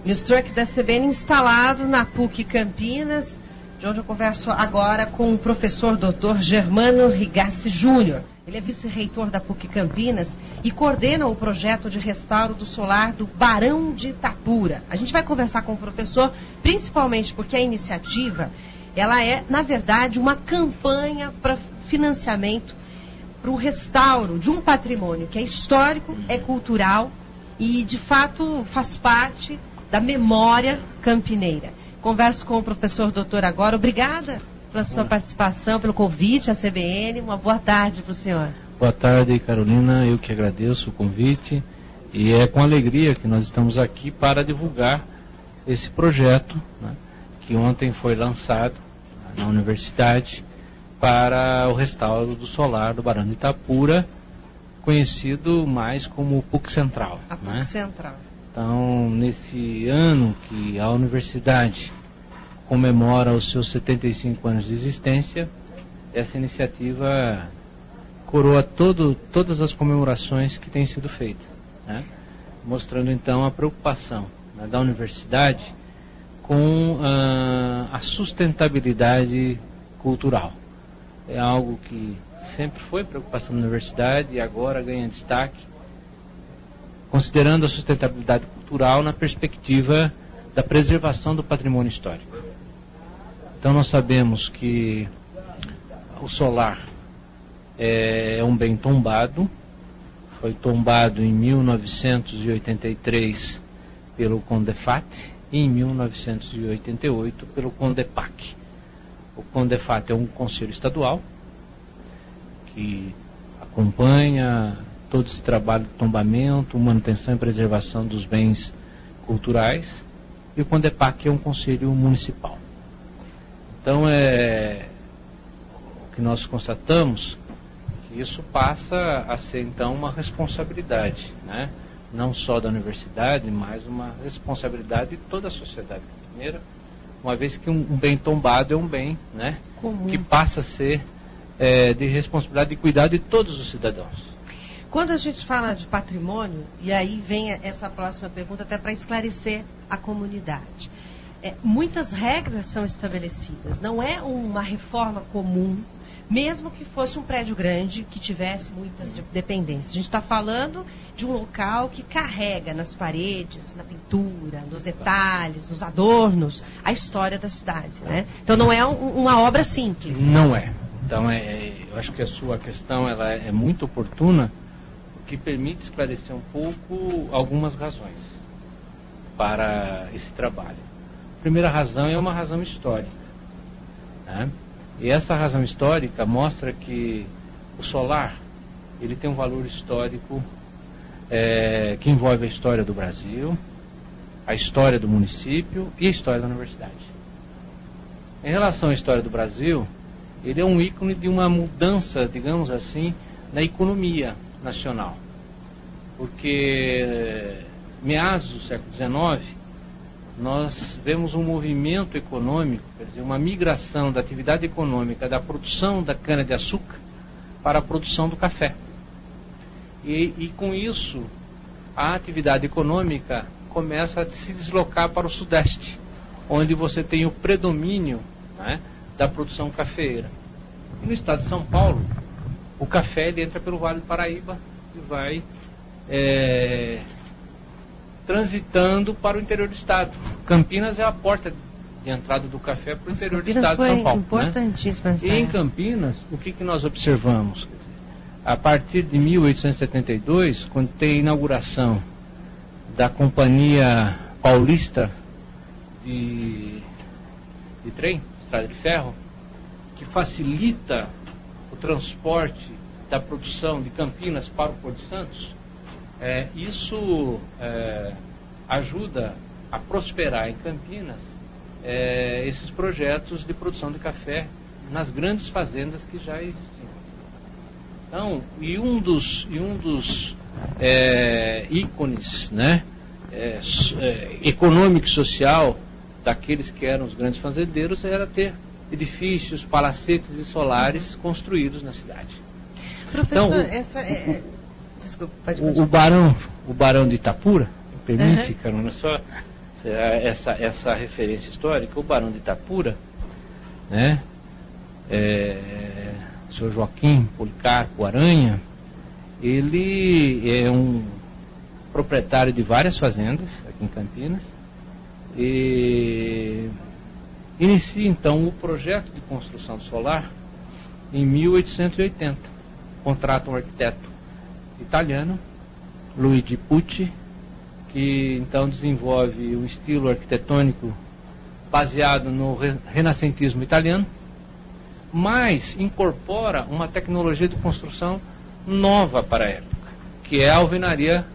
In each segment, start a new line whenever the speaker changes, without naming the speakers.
News Truck da CBN instalado na PUC Campinas, de onde eu converso agora com o professor Dr. Germano Rigassi Júnior. Ele é vice-reitor da PUC Campinas e coordena o projeto de restauro do solar do Barão de Itapura. A gente vai conversar com o professor, principalmente porque a iniciativa, ela é, na verdade, uma campanha para financiamento para o restauro de um patrimônio que é histórico, é cultural e, de fato, faz parte da memória campineira. Converso com o professor doutor agora. Obrigada pela sua participação, pelo convite à CBN. Uma boa tarde para o senhor.
Boa tarde, Carolina. Eu que agradeço o convite. E é com alegria que nós estamos aqui para divulgar esse projeto, né, que ontem foi lançado na universidade para o restauro do solar do Barão de Itapura, conhecido mais como PUC Central.
A PUC Central.
Então, nesse ano que a universidade comemora os seus 75 anos de existência, essa iniciativa coroa todas as comemorações que têm sido feitas, né? Mostrando então a preocupação, né, da universidade com a sustentabilidade cultural. É algo que sempre foi preocupação da universidade e agora ganha destaque, considerando a sustentabilidade cultural na perspectiva da preservação do patrimônio histórico. Então nós sabemos que o solar é um bem tombado, foi tombado em 1983 pelo CONDEFAT e em 1988 pelo CONDEPAC. O CONDEFAT é um conselho estadual que acompanha todo esse trabalho de tombamento, manutenção e preservação dos bens culturais, e o CONDEPAC é um conselho municipal. Então, o que nós constatamos, que isso passa a ser, então, uma responsabilidade, né? Não só da universidade, mas uma responsabilidade de toda a sociedade campineira, uma vez que um bem tombado é um bem, né, que passa a ser de responsabilidade e cuidado de todos os cidadãos.
Quando a gente fala de patrimônio, e aí vem essa próxima pergunta até para esclarecer a comunidade. Muitas regras são estabelecidas, não é uma reforma comum, mesmo que fosse um prédio grande, que tivesse muitas dependências. A gente está falando de um local que carrega nas paredes, na pintura, nos detalhes, nos adornos, a história da cidade, né? Então não é uma obra simples.
Não é. Então eu acho que a sua questão ela é muito oportuna, que permite esclarecer um pouco algumas razões para esse trabalho. A primeira razão é uma razão histórica, né? E essa razão histórica mostra que o solar ele tem um valor histórico que envolve a história do Brasil, a história do município e a história da universidade. Em relação à história do Brasil, ele é um ícone de uma mudança, digamos assim, na economia nacional, porque meados do século XIX nós vemos um movimento econômico, quer dizer, uma migração da atividade econômica da produção da cana-de-açúcar para a produção do café, e com isso a atividade econômica começa a se deslocar para o Sudeste, onde você tem o predomínio, né, da produção cafeeira. E no estado de São Paulo, o café ele entra pelo Vale do Paraíba e vai transitando para o interior do estado. Campinas é a porta de entrada do café para o interior do estado de São Paulo.
Importantíssimo, né?
E em Campinas, o que nós observamos? A partir de 1872, quando tem a inauguração da Companhia Paulista de trem, estrada de ferro, que facilita o transporte da produção de Campinas para o Porto de Santos, isso ajuda a prosperar em Campinas esses projetos de produção de café nas grandes fazendas que já existiam. Então, um dos ícones, né, econômico e social daqueles que eram os grandes fazendeiros era ter edifícios, palacetes e solares construídos na cidade.
Professor,
então,
desculpa, pode
o Barão de Itapura, me permite, Carolina, só essa referência histórica, o Barão de Itapura, né, o senhor Joaquim Policarpo Aranha, ele é um proprietário de várias fazendas aqui em Campinas e inicia então o projeto de construção solar em 1880. Contrata um arquiteto italiano, Luigi Pucci, que então desenvolve um estilo arquitetônico baseado no renascentismo italiano, mas incorpora uma tecnologia de construção nova para a época, que é a alvenaria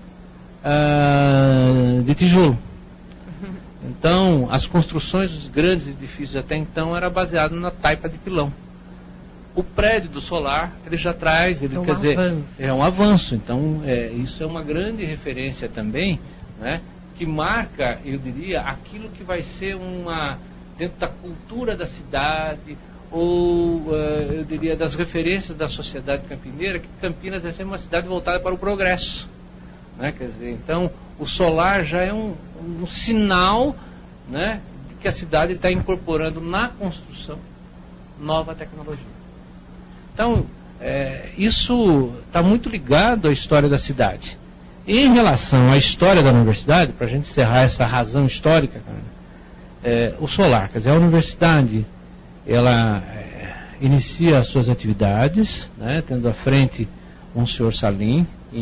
de tijolo. Então, as construções dos grandes edifícios até então era baseado na taipa de pilão. O prédio do solar, ele já traz, ele quer dizer, é um avanço. Então, isso é uma grande referência também, né, que marca, eu diria, aquilo que vai ser dentro da cultura da cidade, ou eu diria das referências da sociedade campineira, que Campinas é sempre uma cidade voltada para o progresso, né? Quer dizer, então o solar já é um sinal, né, de que a cidade está incorporando na construção nova tecnologia. Então isso está muito ligado à história da cidade. Em relação à história da universidade, para a gente encerrar essa razão histórica, o solar, quer dizer, a universidade, ela inicia as suas atividades, né, tendo à frente um senhor Salim, em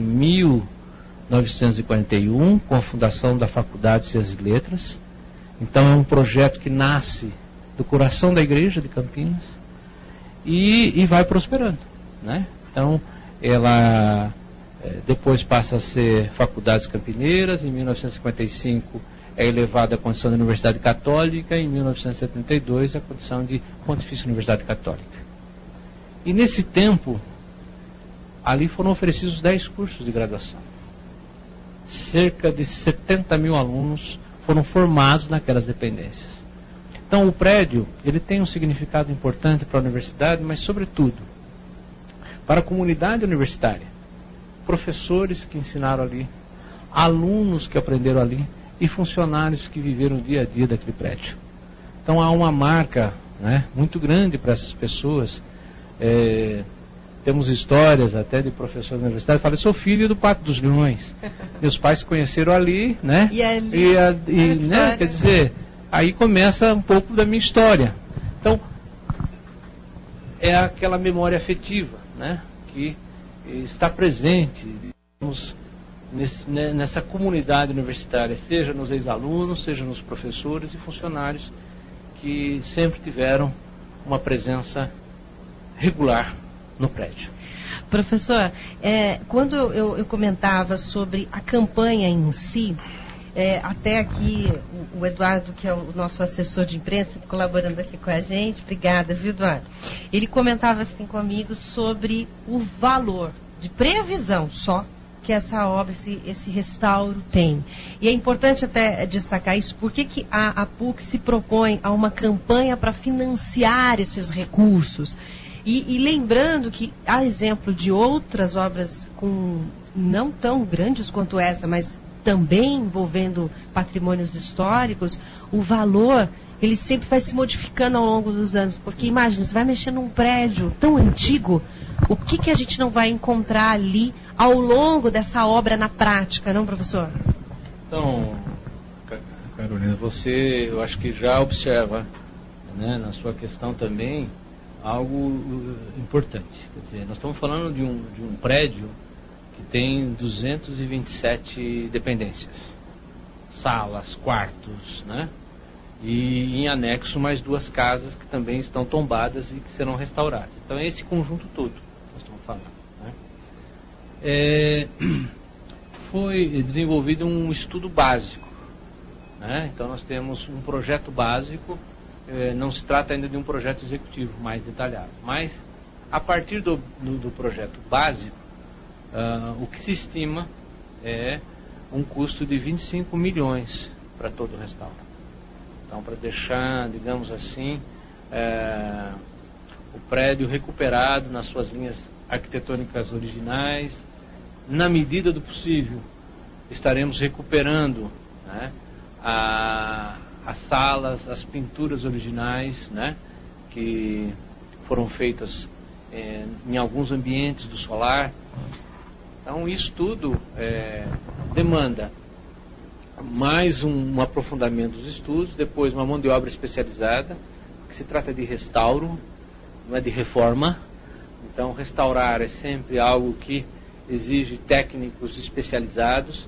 1941, com a fundação da Faculdade de Ciências e Letras. Então é um projeto que nasce do coração da igreja de Campinas e vai prosperando, né? Então ela depois passa a ser Faculdades Campineiras. Em 1955 é elevada à condição de Universidade Católica, em 1972 a condição de Pontifícia Universidade Católica. E nesse tempo, ali foram oferecidos 10 cursos de graduação. Cerca de 70 mil alunos foram formados naquelas dependências. Então o prédio, ele tem um significado importante para a universidade, mas sobretudo para a comunidade universitária. Professores que ensinaram ali, alunos que aprenderam ali, e funcionários que viveram o dia a dia daquele prédio. Então há uma marca, né, muito grande para essas pessoas. Temos histórias até de professores da universidade que falam: sou filho do Pátio dos Leões. Meus pais se conheceram ali, né? Né, quer dizer, aí começa um pouco da minha história. Então é aquela memória afetiva, né, que está presente, digamos, nessa comunidade universitária, seja nos ex-alunos, seja nos professores e funcionários que sempre tiveram uma presença regular no prédio.
Professor, quando eu comentava sobre a campanha em si, até aqui o Eduardo, que é o nosso assessor de imprensa, colaborando aqui com a gente, obrigada, viu, Eduardo? Ele comentava assim comigo sobre o valor de previsão só que essa obra, esse restauro tem. E é importante até destacar isso, porque que a PUC se propõe a uma campanha para financiar esses recursos. E lembrando que, a exemplo de outras obras não tão grandes quanto essa, mas também envolvendo patrimônios históricos, o valor, ele sempre vai se modificando ao longo dos anos. Porque imagina, você vai mexer num prédio tão antigo, o que a gente não vai encontrar ali ao longo dessa obra na prática, não, professor?
Então, Carolina, você, eu acho que já observa, né, na sua questão também, algo importante. Quer dizer, nós estamos falando de um prédio que tem 227 dependências, salas, quartos, né? E em anexo mais 2 casas que também estão tombadas e que serão restauradas. Então é esse conjunto todo que nós estamos falando, né? Foi desenvolvido um estudo básico, né? Então nós temos um projeto básico. Não se trata ainda de um projeto executivo mais detalhado, mas a partir do projeto básico, o que se estima é um custo de 25 milhões para todo o restauro. Então, para deixar, digamos assim, o prédio recuperado nas suas linhas arquitetônicas originais, na medida do possível, estaremos recuperando, né, as salas, as pinturas originais, né, que foram feitas em alguns ambientes do solar. Então isso tudo demanda mais um aprofundamento dos estudos, depois uma mão de obra especializada, que se trata de restauro, não é de reforma. Então restaurar é sempre algo que exige técnicos especializados,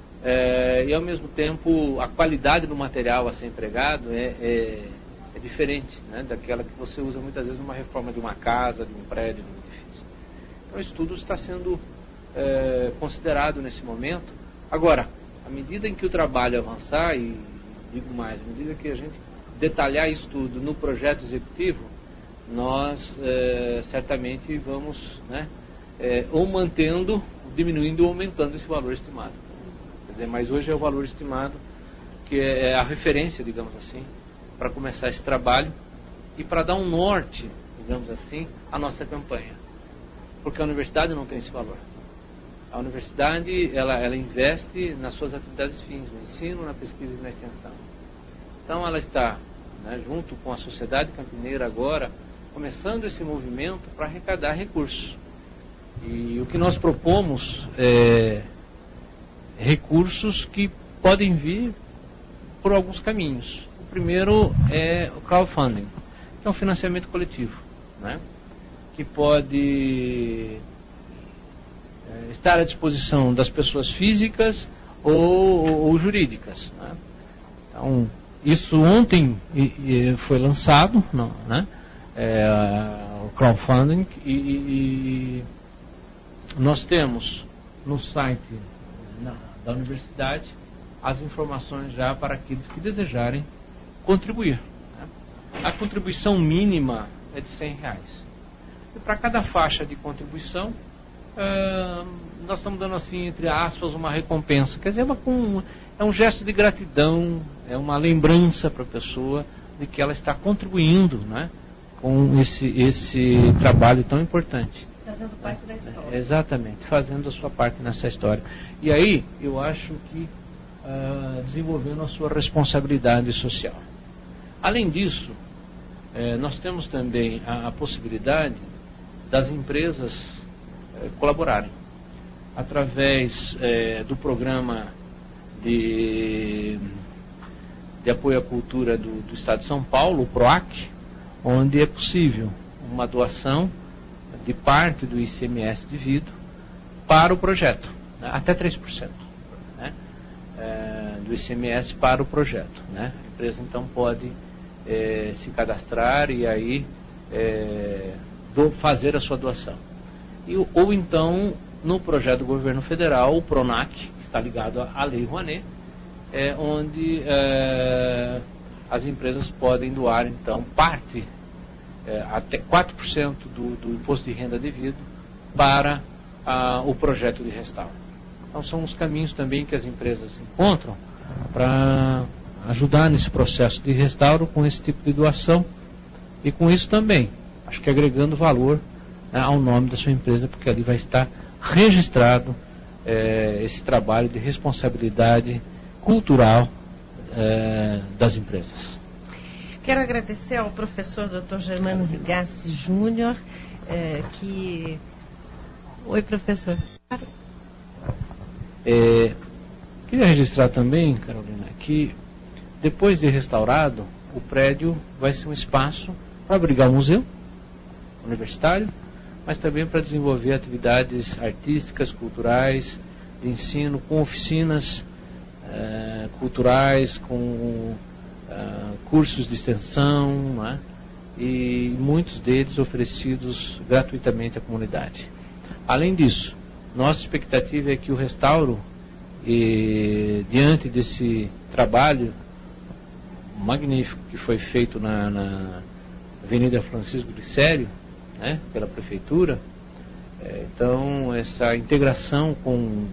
e ao mesmo tempo a qualidade do material a ser empregado é diferente, né, daquela que você usa muitas vezes numa reforma de uma casa, de um prédio, de um edifício. Então isso tudo está sendo considerado nesse momento. Agora, à medida em que o trabalho avançar, e digo mais, à medida que a gente detalhar isso tudo no projeto executivo, nós certamente vamos, né, ou mantendo, diminuindo ou aumentando esse valor estimado. Quer dizer, mas hoje é o valor estimado que é a referência, digamos assim, para começar esse trabalho e para dar um norte, digamos assim, à nossa campanha. Porque a universidade não tem esse valor. A universidade, ela investe nas suas atividades fins, no ensino, na pesquisa e na extensão. Então ela está, né, junto com a sociedade campineira agora, começando esse movimento para arrecadar recursos. E o que nós propomos é recursos que podem vir por alguns caminhos. O primeiro é o crowdfunding, que é um financiamento coletivo, né, que pode estar à disposição das pessoas físicas ou jurídicas, né? Então, isso ontem foi lançado, né? O crowdfunding, e nós temos no site da universidade as informações já para aqueles que desejarem contribuir, né? A contribuição mínima é de R$100. E para cada faixa de contribuição, nós estamos dando, assim, entre aspas, uma recompensa. Quer dizer, é um gesto de gratidão, é uma lembrança para a pessoa de que ela está contribuindo, né, com esse trabalho tão importante.
Fazendo parte da história.
Exatamente, fazendo a sua parte nessa história. E aí, eu acho que desenvolvendo a sua responsabilidade social. Além disso, nós temos também a possibilidade das empresas colaborarem através do programa de apoio à cultura do Estado de São Paulo, o PROAC, onde é possível uma doação de parte do ICMS devido para o projeto, né, até 3%, né, do ICMS para o projeto, né. A empresa então pode se cadastrar e aí fazer a sua doação. Ou então, no projeto do governo federal, o PRONAC, que está ligado à Lei Rouanet, onde as empresas podem doar, então, parte, até 4% do imposto de renda devido para o projeto de restauro. Então, são os caminhos também que as empresas encontram para ajudar nesse processo de restauro com esse tipo de doação, e com isso também, acho que agregando valor ao nome da sua empresa, porque ali vai estar registrado esse trabalho de responsabilidade cultural das empresas.
Quero agradecer ao professor Dr. Germano Rigassi Júnior, que... Oi, professor.
Queria registrar também, Carolina, que depois de restaurado, o prédio vai ser um espaço para abrigar o museu universitário, mas também para desenvolver atividades artísticas, culturais, de ensino, com oficinas culturais, com cursos de extensão, né, e muitos deles oferecidos gratuitamente à comunidade. Além disso, nossa expectativa é que o restauro, diante desse trabalho magnífico que foi feito na Avenida Francisco Glicério, né, pela Prefeitura, então essa integração com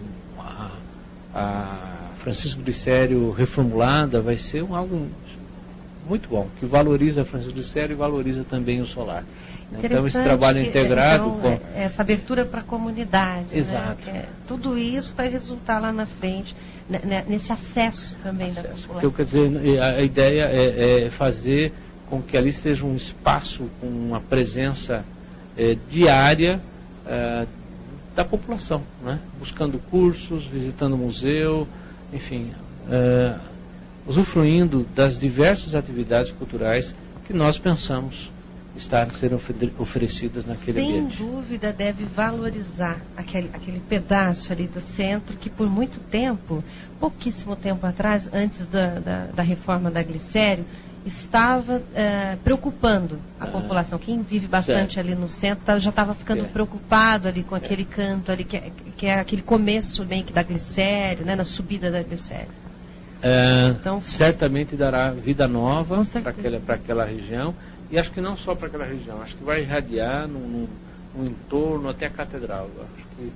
a Francisco Glicério reformulada vai ser algo muito bom, que valoriza a Francisco Glicério e valoriza também o solar. Então esse trabalho integrado...
Essa abertura para a comunidade.
Exato.
Né? Tudo isso vai resultar lá na frente nesse acesso também da população.
Então, quer dizer, a ideia é fazer com que ali seja um espaço com uma presença diária da população, né? Buscando cursos, visitando o museu, enfim, usufruindo das diversas atividades culturais que nós pensamos serem oferecidas naquele ambiente.
Sem dúvida deve valorizar aquele pedaço ali do centro que por muito tempo, pouquíssimo tempo atrás, antes da reforma da Glicério, estava preocupando a população. Quem vive bastante ali no centro já estava ficando preocupado ali com aquele canto ali, que é aquele começo bem que da Glicério, né, na subida da Glicério.
Então, certamente dará vida nova para aquela região, e acho que não só para aquela região, acho que vai irradiar no entorno até a catedral. Acho que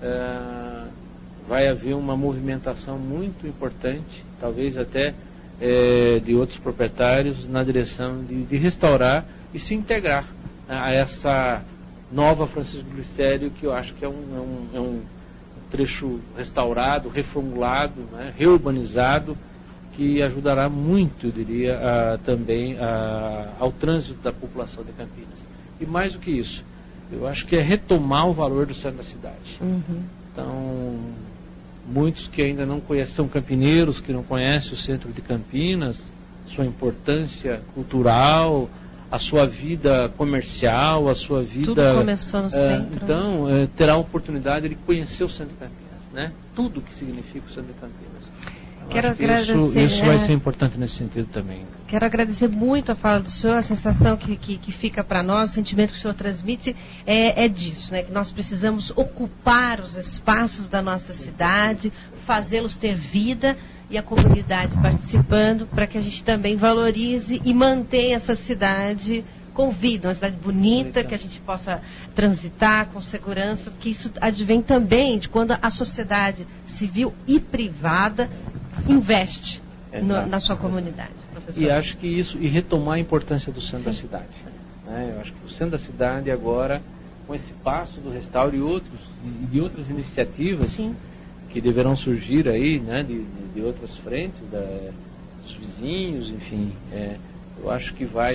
vai haver uma movimentação muito importante, talvez até de outros proprietários, na direção de restaurar e se integrar a essa nova Francisco Glicério, que eu acho que é um trecho restaurado, reformulado, né, reurbanizado, que ajudará muito, eu diria, também ao trânsito da população de Campinas. E mais do que isso, eu acho que é retomar o valor do centro da cidade. Então, muitos que ainda não conhecem, são campineiros, que não conhecem o centro de Campinas, sua importância cultural, a sua vida comercial, a sua vida...
Tudo começou no centro.
Então, terá a oportunidade de conhecer o centro de Campinas, né? Tudo o que significa o centro de Campinas.
Quero agradecer,
isso vai ser importante nesse sentido também.
Quero agradecer muito a fala do senhor, a sensação que fica para nós, o sentimento que o senhor transmite é disso, né? Que nós precisamos ocupar os espaços da nossa cidade, fazê-los ter vida, e a comunidade participando, para que a gente também valorize e mantenha essa cidade com vida, uma cidade bonita, que a gente possa transitar com segurança, que isso advém também de quando a sociedade civil e privada investe na sua comunidade, professor.
E acho que isso, e retomar a importância do centro da cidade. Né? Eu acho que o centro da cidade agora, com esse passo do restauro e de outras iniciativas que deverão surgir aí, né, de outras frentes, dos vizinhos, enfim, eu acho que vai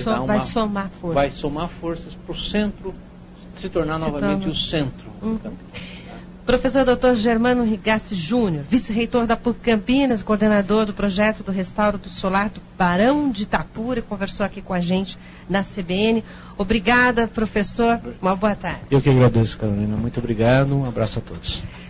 somar forças para o centro se tornar novamente o centro.
Professor Dr. Germano Rigassi Júnior, vice-reitor da PUC Campinas, coordenador do projeto do restauro do solar do Barão de Itapura, conversou aqui com a gente na CBN. Obrigada, professor. Uma boa tarde.
Eu que agradeço, Carolina. Muito obrigado. Um abraço a todos.